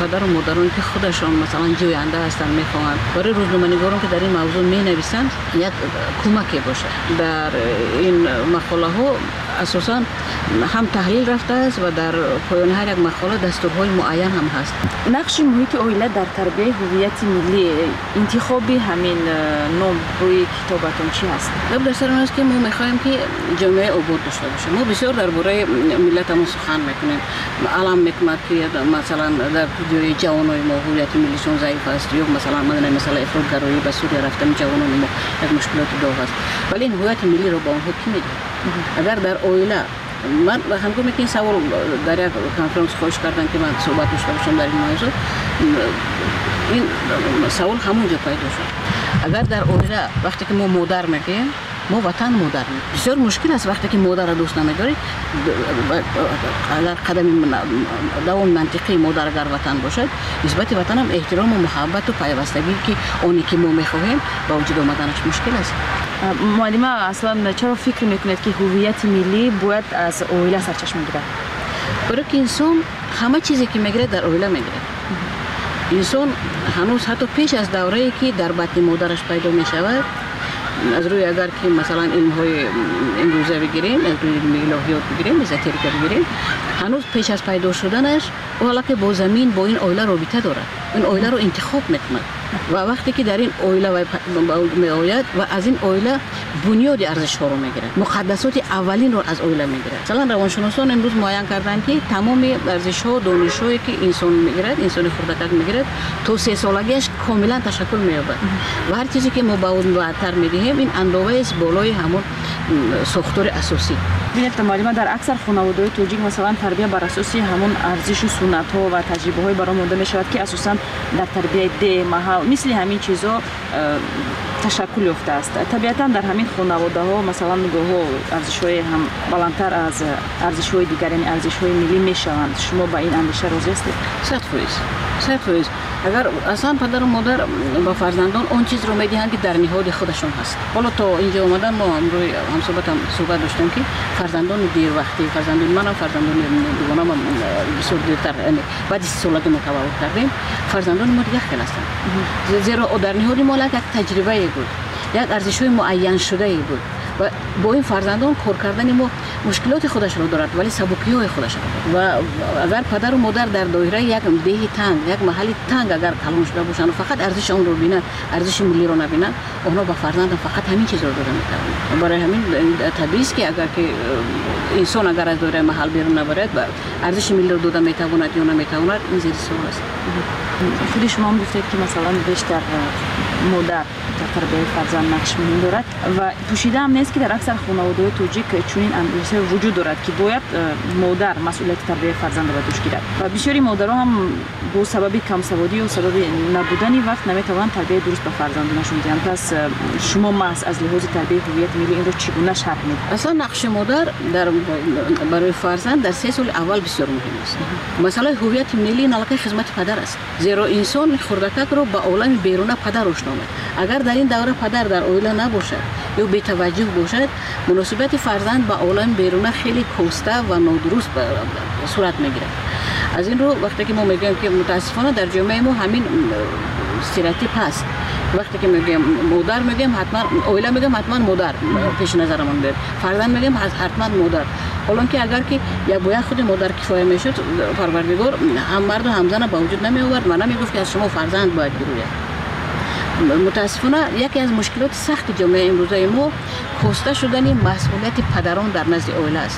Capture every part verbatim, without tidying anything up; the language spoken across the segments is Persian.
پدر و مادرانی که خودشان مثلا جوینده هستند میخواهند برای روزنامه‌نگاران که در این موضوع مینویسند یک کمکی باشه. در این مقاله ها اساساً هم تحلیل رفته است و در پایان هر یک مقاله دستورهای معین هم هست. نقش محیط عائله در تربیت هویت ملی، انتخاب همین نام روی کتابتون چی هست؟ لب در سر اون است که ما میخوایم که جامعه آباد داشته باشه. ما بسیار درباره ملتمون سخن میکنیم. علم میکند که مثلا در جای جوانای ما هویت ملیشون ضعیف است، یا مثلا مثلا مثلا افراط‌گرایی به سوریه رفتن جوانان ما یک مشکلات داغ است. ولی این هویت ملی رو با اونها کی میده؟ اگر در عائله من هنگامی که این سوال در یک کنفرانس خواهش کردن که من صحبت داشته باشم در این موضوع، این سوال همونجا پیدا شد. اگر در عائله وقتی که ما مادر میگیم، ما وطن مادر میگیم، بسیار مشکل است وقتی که مادر را دوست نمیداری. اگر قدم دوام منطقی مادر اگر وطن باشد، نسبت وطن هم احترام و محبت و پیوستگی که اونی که ما میخواهیم با وجود آمدنش مشکل است. معلمه اصلا چرا فکر میکنید که هویت ملی باید از عائله سرچشمه گیرد؟ برای که انسان همه چیزی که میگیره در عائله میگیره. انسان هنوز حتی پیش از دوره‌ای که در بطن مادرش پیدا میشود، از روی اگر که مثلا علم‌های امروزه بگیریم، از روی علم الهیات بگیریم، ازوتریک بگیریم، هنوز پیش از پیدا شدنش حالا که با زمین با این عائله رابطه داره، این عائله رو انتخاب میکنه و وقتی که در این عائله می آید و از این عائله بنیاد ارزش ها رو میگیره، مقدسات اولین رو از عائله میگیره. مثلا روانشناسان امروز معین کردن که تمام ارزش ها و دانش هایی که انسان میگیرد، انسان خردک میگیرد، تا سه سالگیش کاملا تشکل مییابد و هر چیزی که ما با اون بعدتر میدهیم این اندازه است بالای همون ساختار اساسی. ببینید معلم، در اکثر خانواده‌های توجیک مثلا تربیت بر اساس همون ارزش و سنت ها و تجربه های برآمده می شود که اساسا در تربیت ده محل مثل همین چیزا تشکل یافته است. طبیعتا در همین خانواده ها مثلا گاه ارزش های هم بلندتر از ارزش های دیگر، یعنی ارزش های ملی می شوند. شما با این اندیشه راضی هستید؟ صد فیصد صد فیصد. اگر اصلا پدر و مادر با فرزندان اون چیز رو میدهند که در نهاد خودشون هست. حالا تا اینجا اومدن ما امروز هم صحبت هم صحبت داشتیم که فرزندان دیر وقتی، فرزندان منم فرزندان دوگانم هم بسیار دیرتر، یعنی بعد از سالگی متولد کردیم، فرزندان ما دیگه خیلی هستن. زیرا در نهاد ما یک تجربه بود، یک ارزش‌های معین شده ای بود و با این فرزندان کار کردن ما مشکلات خودش رو دارد ولی سبکی‌های خودش رو دارد. و اگر پدر و مادر در دایره یک دیه تنگ، یک محل تنگ اگر کلان شده باشند و فقط ارزش اون رو ببینند، ارزش ملی رو نبینند، اونها با فرزند فقط همین چیز رو داده می‌کنند. برای همین طبیعی است که اگر که انسان اگر از دایره محل بیرون نبرد و ارزش ملی رو داده میتواند یا نمیتواند، این زیر سوال است. خود شما هم گفتید که مثلا بیشتر مادر در تربیت فرزند نقش مهم دارد و پوشیده هم نیست که در اکثر خانواده‌های توجیک چنین اندیشه وجود دارد که باید مادر مسئولیت تربیت فرزند را دوش گیرد و بسیاری مادرها هم با سبب کم سوادی و سبب نبودن وقت نمیتوانند تربیت درست به فرزندانشون دهند. پس شما محض از لحاظ تربیت هویت ملی این رو چگونه شرح می‌دهید؟ اصلا نقش مادر در برای فرزند در سه سال اول بسیار مهم است. مثلا هویت ملی نالکه خدمت پدر است، زیرا انسان خردک رو با عالم بیرون پدر روشنا می‌کند. اگر در این دوره پدر در عائله نباشد یا بی توجه باشد، مناسبت فرزند با عالم بیرون خیلی کاسته و نادرست صورت میگیرد. از این رو وقتی که ما میگیم که متاسفانه در جامعه ما همین استreotیپ هست، وقتی که میگیم مادر میگیم حتما عائله میگیم حتما مادر پیش نظرمون بیاد، فرزند میگیم حتما مادر. حالا که اگر که یا باید خود مادر کفایه میشد، پروردگار هم مرد و هم زن با وجود نمی آورد، من نمیگفت که از شما فرزند باید گروید. متاسفانه یکی از مشکلات سخت جامعه امروزه ما کاسته شدن مسئولیت پدران در نزد عائله است.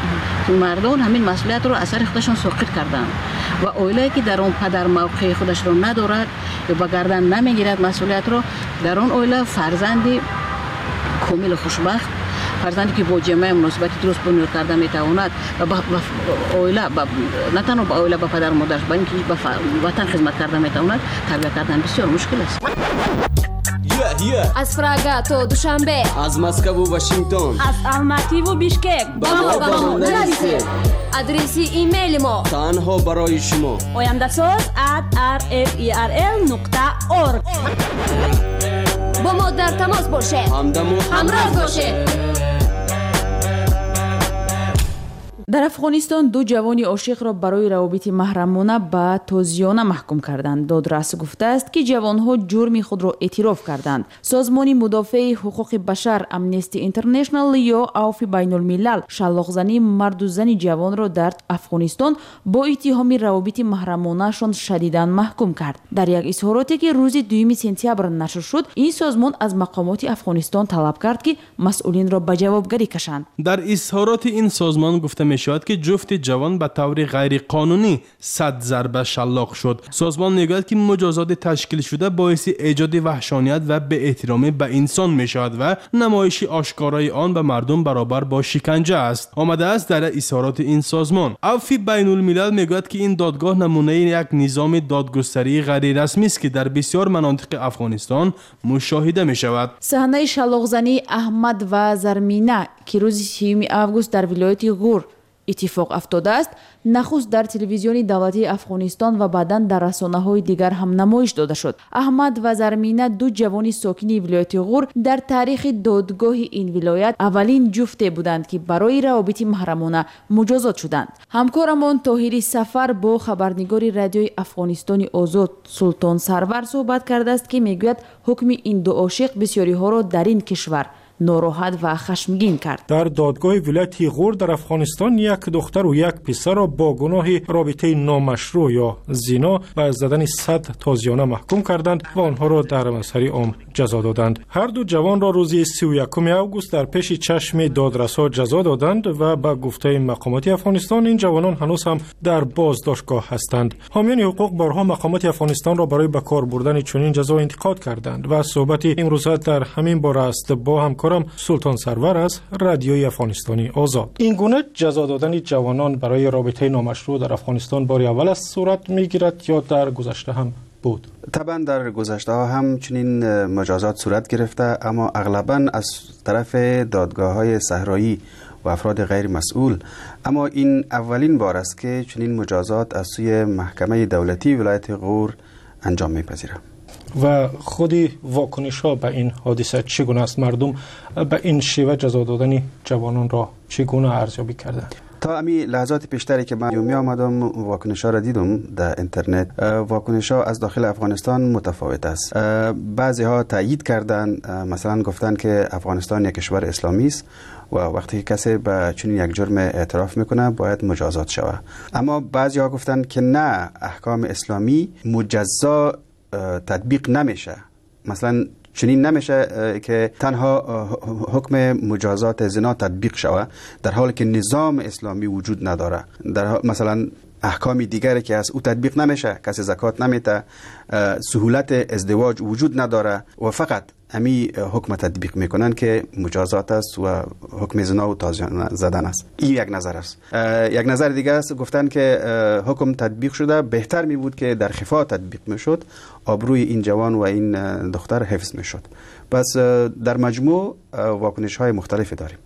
مردان همین مسئولیت رو اثر خودشون ساقط کردن و عائله که در اون پدر موقع خودش رو ندارد یا به گردن نمیگیرد مسئولیت رو، در اون عائله فرزندی کامل و خوشبخت، فرزندی که با جامعه مناسبت درست بنیاد کرده میتواند و با عائله نه تنها با عائله با پدر و مادرش بلکه با وطن خدمت کرده میتواند، تربیت کردن بسیار مشکل است. Yeah, yeah. از پراگا تا دوشنبه، از مسکو و واشنگتن، از الماتی و بیشکک با ما با ما نرسید. آدرس ایمیل ما تنها برای شما oyandasaz at r f e r l نقطه org. با ما در تماس باشه، همدم و همراه باشه. در افغانستان دو جوان عاشق را برای روابط محرمانه به تازیانه محکوم کردند. دادرس گفته است که جوانها جرم خود را اعتراف کردند. سازمان مدافع حقوق بشر امنستی اینترنشنال یا عفو بین الملل شلاق‌زنی مرد و زن جوان را در افغانستان با اتهام روابط محرمانه شان شدیداً محکوم کرد. در یک اظهاراتی که روز دوم سپتامبر نشر شد، این سازمان از مقامات افغانستان طلب کرد که مسئولین را به جوابگری کشند. در اظهارات این سازمان گفته می شود که جفت جوان به طور غیر قانونی صد ضربه شلاق شد. سازمان میگوید که مجازات تشکیل شده باعث ایجاد وحشانیت و بی احترامی به انسان می شود و نمایش آشکارای آن به مردم برابر با شکنجه است. آمده است در اظهارات این سازمان. عفو بین الملل میگوید که این دادگاه نمونه یک نظام دادگستری غیر رسمی است که در بسیار مناطق افغانستان مشاهده می شود. صحنه شلاق‌زنی احمد و زرمینه که روز سیوم آگوست در ولایت غور اتفاق افتاده است، نخست در تلویزیون دولتی افغانستان و بعداً در رسانه‌های دیگر هم نمایش داده شد. احمد و زرمینه دو جوان ساکن ولایت غور در تاریخ دادگاه این ولایت اولین جفت بودند که برای روابط محرمانه مجازات شدند. همکارمان طاهری سفر با خبرنگار رادیوی افغانستان آزاد سلطان سرور صحبت کرده است که میگوید حکم این دو عاشق بسیاری ها را در این کشور ناراحت و خشمگین کرد. در دادگاه ولایت غور در افغانستان یک دختر و یک پسر را با گناه رابطه نامشروع یا زنا و زدن صد تازیانه محکوم کردند و آنها را در مسحر عام جزا دادند. هر دو جوان را روز سی و یکم آگوست در پیش چشم دادرسا جزا دادند و با گفته مقامات افغانستان این جوانان هنوز هم در بازداشتگاه هستند. حامیان حقوق بارها مقامات افغانستان را برای به کار بردن چنین جزا انتقاد کردند و صحبت امروز در همین باره است با همکارم سلطان سرور از رادیوی افغانستانی آزاد. این گونه جزا دادن جوانان برای رابطه نامشروع در افغانستان بار اول است صورت میگیرد یا در گذشته هم بود؟ طبعا در گذشته ها هم چنین مجازات صورت گرفته، اما اغلبا از طرف دادگاه های صحرایی و افراد غیر مسئول. اما این اولین بار است که چنین مجازات از سوی محکمه دولتی ولایت غور انجام میپذیرد. و خودی واکنش ها به این حادثه چگونه است؟ مردم به این شیوه جزا دادن جوانان را چگونه ارزیابی کردند؟ تا امی لحظات پیشتری که من می آمدم واکنش ها را دیدم در اینترنت، واکنش ها از داخل افغانستان متفاوت است. بعضی ها تایید کردند، مثلا گفتند که افغانستان یک کشور اسلامی است و وقتی کسی به چنین یک جرم اعتراف میکنه باید مجازات شود. اما بعضی ها گفتند که نه، احکام اسلامی مجزا تطبیق نمیشه. مثلا چنین نمیشه که تنها حکم مجازات زنا تطبیق شود در حالی که نظام اسلامی وجود نداره. در حال مثلا احکام دیگری که از او تطبیق نمیشه، کسی زکات نمیده، سهولت ازدواج وجود نداره و فقط امی حکم تطبیق میکنن که مجازات است و حکم زنا و تازیانه زدن است. این یک نظر است. یک نظر دیگه است، گفتن که حکم تطبیق شده بهتر می بود که در خفا تطبیق میشد، آبروی این جوان و این دختر حفظ میشد. پس در مجموع واکنش های مختلفی داریم.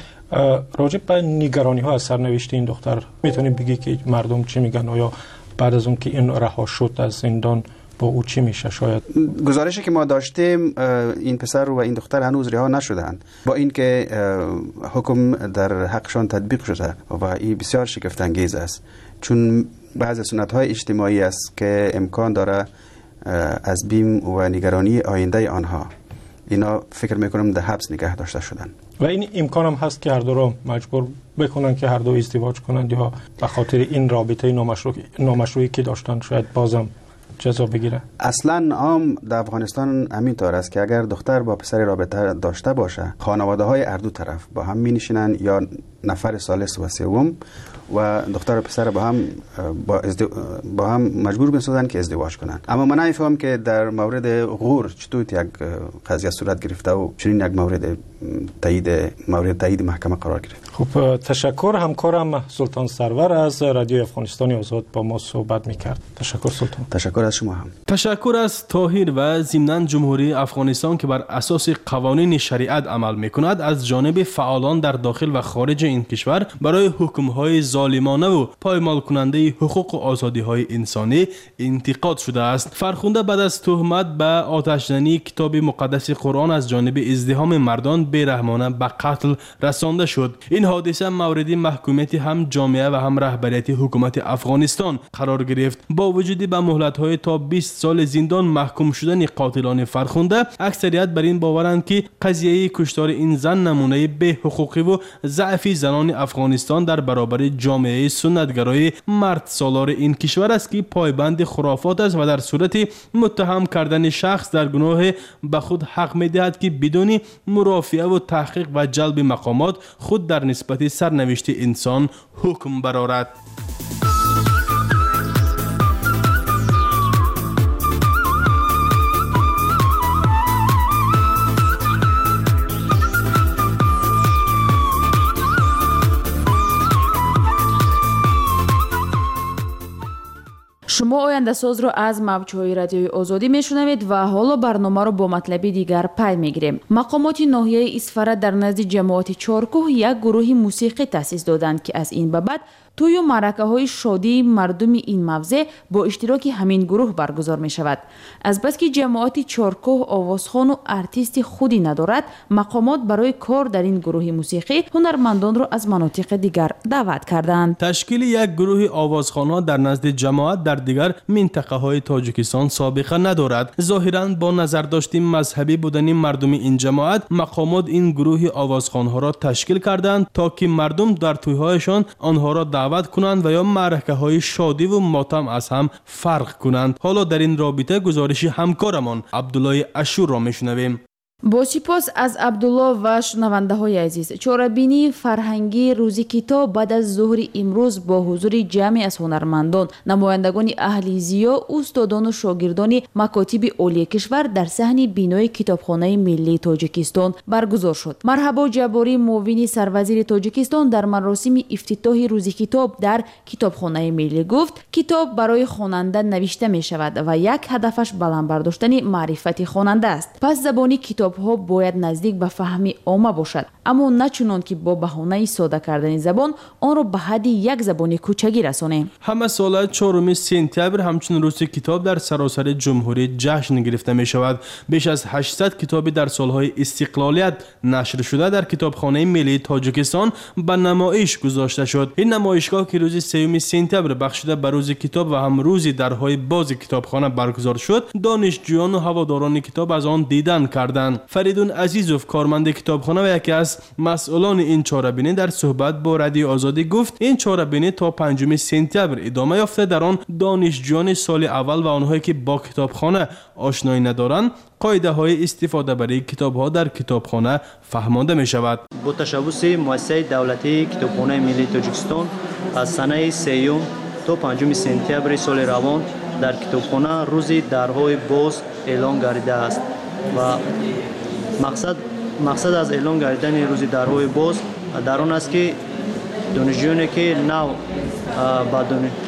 راجع به نگرانی ها از سرنوشت این دختر میتونیم بگی که مردم چی میگن؟ آیا بعد از اون که این رها شد از زندان با او چی میشه؟ شاید گزارشی که ما داشتیم این پسر و این دختر هنوز رها نشدند، با اینکه حکم در حقشان تطبیق شده و این بسیار شگفت انگیز است، چون بعضی سنت های اجتماعی است که امکان داره از بیم و نگرانی آینده آنها اینا فکر میکنم در حبس نگه داشته شدن و این امکان هم هست که هر دو را مجبور بکنن که هر دو ازدواج کنند یا به خاطر این رابطه نامشروع نامشروعی که داشتن شاید بازم جزا بگیره. اصلا عام در افغانستان همین طور است که اگر دختر با پسر رابطه داشته باشه، خانواده های هر دو طرف با هم می نشینن یا نفر ثالث و سوم و دختر و پسر با هم با, ازدو... با هم مجبور می‌سازن که ازدواج کنن. اما من نمی‌فهمم که در مورد غور چطور یک قضیه صورت گرفته و چنین یک مورد تایید مورد تایید محکمه قرار گرفت. خب تشکر. همکارم سلطان سرور از رادیو افغانستانی آزاد با ما صحبت می‌کرد. تشکر سلطان. تشکر. از شما هم. تشکر از طاهر و ضمناً جمهوری افغانستان که بر اساس قوانین شریعت عمل میکند از جانب فعالان در داخل و خارج این کشور برای حکم‌های ظالمانه و پایمال کننده حقوق و آزادی‌های انسانی انتقاد شده است. فرخنده بعد از تهمت به آتش‌زنی کتاب مقدس قرآن از جانب ازدحام مردان بی‌رحمانه به قتل رسانده شد. این حادثه مورد محکومیت هم جامعه و هم رهبریت حکومت افغانستان قرار گرفت. با وجود به مهلت‌های تا بیست سال زندان محکوم شدن قاتلان فرخنده، اکثریت بر این باورند که قضیه کشتار این زن نمونه به حقوقی و ضعف زنان افغانستان در برابر جامعه سنتگرای مرد سالار این کشور است که پایبند خرافات است و در صورت متهم کردن شخص در گناه به خود حق می‌دهد که بدون مرافعه و تحقیق و جلب مقامات خود در نسبت سرنوشت انسان حکم برآورد. шумо ояндасозро аз мавҷҳои радиои озодӣ мешунавед ва ҳоло барномаро бо матлаби дигар пай мегирем. мақомоти ноҳияи исфара дар назди ҷамоати чоркӯҳ як гурӯҳи мусиқӣ таъсис доданд ки аз ин ба баъд тӯю маъракаҳои шодии мардуми ин мавзеъ бо иштироки ҳамин гурӯҳ баргузор мешавад. азбаски ҷамоати чоркӯҳ овозхону артисти худи надорад, мақомот барои кор дар ин гурӯҳи мусиқӣ ҳунармандонро аз манотиқи дигар даъват карданд. ташкили як гурӯҳи овозхонҳо дар назди ҷамоат дар дигар минтақаҳои тоҷикистон собиқа надорад. зоҳиран бо назардошти мазҳабӣ будани мардуми ин ҷамоат, мақомот ин гурӯҳи овозхонҳоро ташкил карданд то ки мардум дар тӯйҳояшон онҳоро даъват кунанд ва ё маъракаҳои шодиву мотам аз ҳам фарқ кунанд. ҳоло дар ин робита гузориши ҳамкорамон Абдуллои Ашурро мешунавем. бо сипос аз абдулло ва шунавандаҳои азиз, чорабинии фарҳангии рӯзи китоб баъд аз зуҳри имрӯз бо ҳузури ҷамъе аз ҳунармандон, намояндагони аҳли зиё, устодону шогирдони макотиби олии кишвар дар саҳни бинои китобхонаи миллии Тоҷикистон баргузор шуд. Марҳабо Ҷаборӣ, муовини сарвазири Тоҷикистон, дар маросими ифтитоҳи рӯзи китоб дар китобхонаи миллӣ гуфт: китоб барои хонанда навишта мешавад ва як ҳадафаш баландбардоштани маърифати хонанда аст. Пас забони китоб ҳо бояд наздик ба фаҳми омма бошад, аммо на чунон ки бо баҳонаи сода кардани забон онро ба ҳадди як забони кӯчагӣ расонем. ҳама сола чоруми сентябр ҳамчун рӯзи китоб дар саросари ҷумҳурӣ ҷашн гирифта мешавад. беш аз ҳаштсад китоби дар солҳои истиқлолият нашр шуда дар китобхонаи миллии Тоҷикистон ба намоиш гузошта шуд. ин намоишгоҳ ки рӯзи сеюми сентябр бахшида ба рӯзи китоб ва ҳам рӯзи дарҳои бози китобхона баргузор шуд, донишҷӯёну ҳаводорони китоб аз он дидан карданд. Фаридун Азизов, корманди китобхона ва яке аз масъулони ин чорабинӣ, дар суҳбат бо Радиои Озодӣ гуфт: ин чорабинӣ то панҷуми сентябр идома ёфта, дар он донишҷӯёни соли аввал ва онҳое ки бо китобхона ошноӣ надоранд, қоидаҳои истифодабарии китобҳо дар китобхона фаҳмонда мешавад. бо ташаббуси муассисаи давлатии китобхонаи миллии Тоҷикистон аз санаи сеюм то панҷуми сентябри соли равон дар китобхона рӯзи дарҳои боз эълон гардидааст ва мақсад мақсад аз эълон гардидани рӯзи дарҳои боз дар он аст ки донишҷӯёне ки нав ба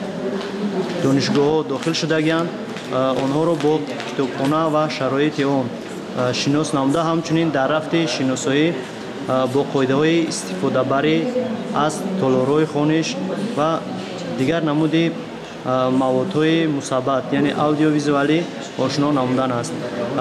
донишгоҳҳо дохил шудагиянд, онҳоро бо китобхона ва шароити он шинос намуда, ҳамчунин дар рафти шиносоӣ бо қоидаҳои истифодабарӣ аз толорҳои хониш ва дигар намуди маводҳои мусаббат, яъне аудиовизуалӣ ошно намудан аст.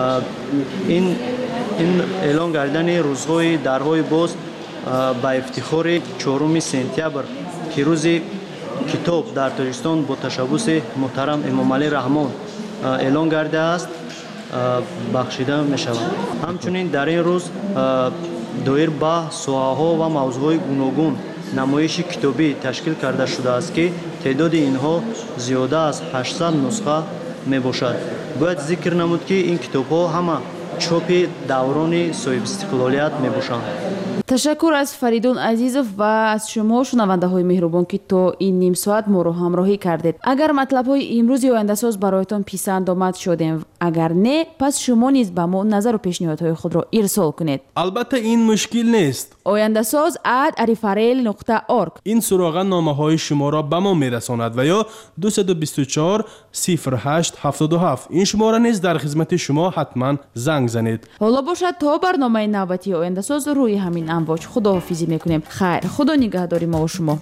ин ин эълон гардидани рӯзҳои дарҳои боз ба ифтихори чоруми сентябр ки рӯзи китоб дар Тоҷикистон бо ташаббуси муҳтарам Эмомалӣ Раҳмон эълон гардидааст бахшида мешавад. ҳамчунин дар ин рӯз доир ба соҳаҳо ва мавзӯъҳои гуногун намоиши китобӣ ташкил карда шудааст ки теъдоди инҳо зиёда аз ҳаштсад нусха мебошад. бояд зикр намуд ки ин китобҳо ҳама чопи даврони соҳибистиқлолият мебошанд. تشکر از فریدون عزیزов و از شما شنونده های مهربان که تا این نیم ساعت ما رو همراهی کردید. اگر مطلب های امروز آینده ساز برایتان پسند آمد شدیم، اگر نه پس شما نیز به ما نظر و پیشنهادهای خود را ارسال کنید. البته این مشکل نیست. آینده ساز ات arifarel نقطه org این سراغ نامه های شما را به ما میرساند و یا دو دو چهار صفر هشت هفت هفت این شماره نیز در خدمت شما حتما زنگ زنید. حالا باشد تا برنامه نوبتی آینده ساز روی همین امواج خداحافظی میکنیم. خیر، خدا نگهداری ما و شما.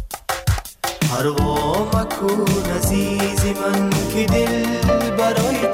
پروا مکن عزیز من که دل برای